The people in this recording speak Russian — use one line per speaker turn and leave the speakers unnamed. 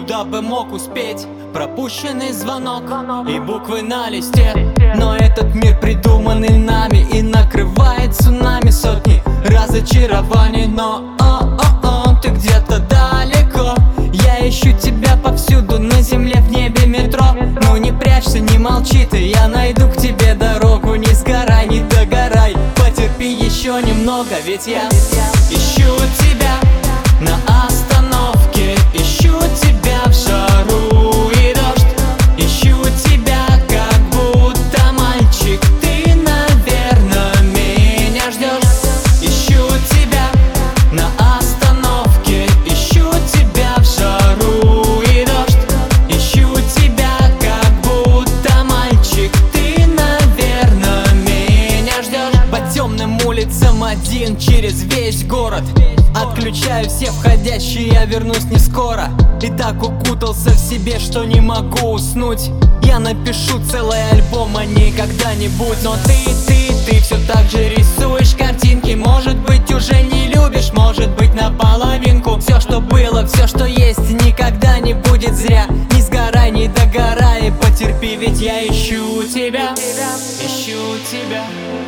куда бы мог успеть. Пропущенный звонок и буквы на листе. Но этот мир придуманный нами и накрывает цунами сотни разочарований. Но ты где-то далеко. Я ищу тебя повсюду, на земле, в небе, метро. Ну не прячься, не молчи ты, я найду к тебе дорогу. Не сгорай, не догорай, потерпи еще немного. Ведь я ищу тебя на остановке, ищу тебя в жару и дождь. Ищу тебя, как будто мальчик, ты, наверное, меня ждешь. Ищу тебя на остановке, ищу тебя в жару и дождь. Ищу тебя, как будто мальчик, ты, наверное, меня ждешь. По темным улицам один через весь город. Отключаю все входящие, я вернусь не скоро. И так укутался в себе, что не могу уснуть. Я напишу целый альбом, а не когда-нибудь. Но ты все так же рисуешь картинки. Может быть, уже не любишь, может быть, наполовинку. Все, что было, все, что есть, никогда не будет зря. Не сгорай, не догорай, потерпи, ведь я ищу тебя. Ищу тебя